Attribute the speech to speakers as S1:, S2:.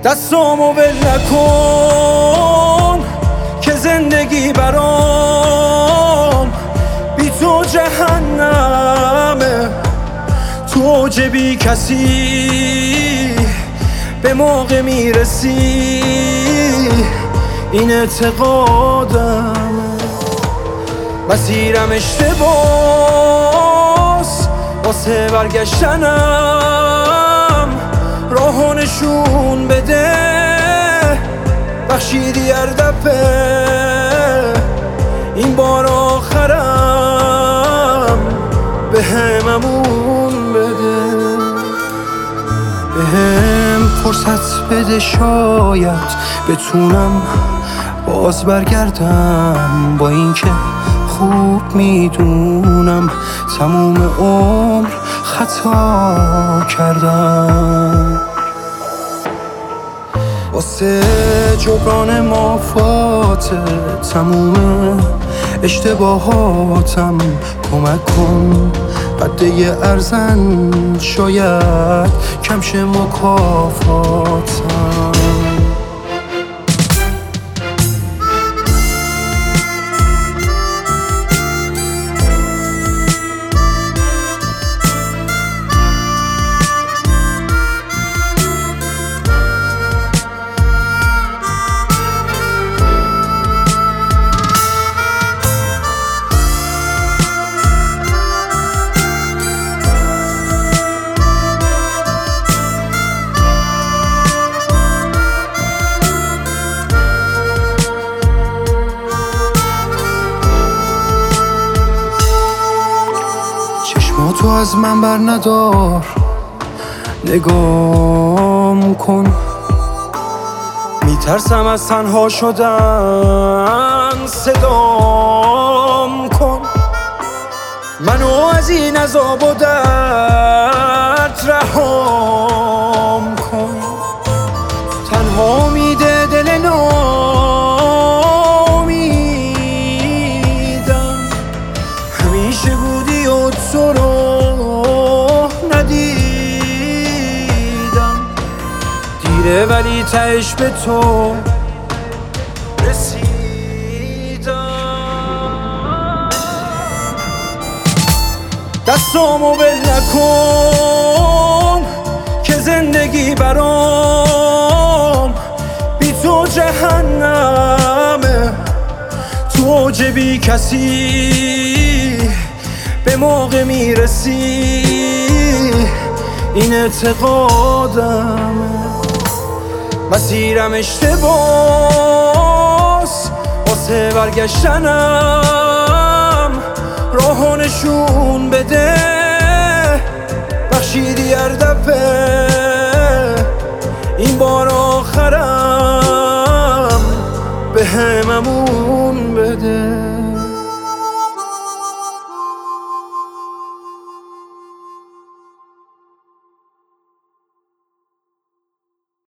S1: دستامو ول نکن که زندگی برام بی تو جهنمه. تو اوج بی کسی به موقع میرسی، این اعتقادمه. مسیرم اشتباس واسه برگشتنم، راهو نشون بده. بخشیدی هر دفعه، این بار آخرم بهم امون بده. بهم فرصت بده، شاید بتونم باز برگردم. با اینکه خوب میدونم تموم عمر خطا کردم. واسه جبران مافات تموم اشتباهاتم کمک کن. قده ارزن شاید کمش مکافاتم. تو از من بر ندار، نگام کن. میترسم از تنها شدن، صدام کن. منو از این عذاب و درد رهام کن. تنها میده دل ناامیدم. همیشه بودی و تو رو ولی تهش به تو رسیدم. دستامو ول نکن که زندگی برام بی تو جهنمه. تو اوج بی کسی به موقع میرسی، این اعتقادمه. مسیرم اشتباس واسه برگشتنم، راهو نشون بده. بخشیدی هر دفعه، این بار آخرم بهم امون بده.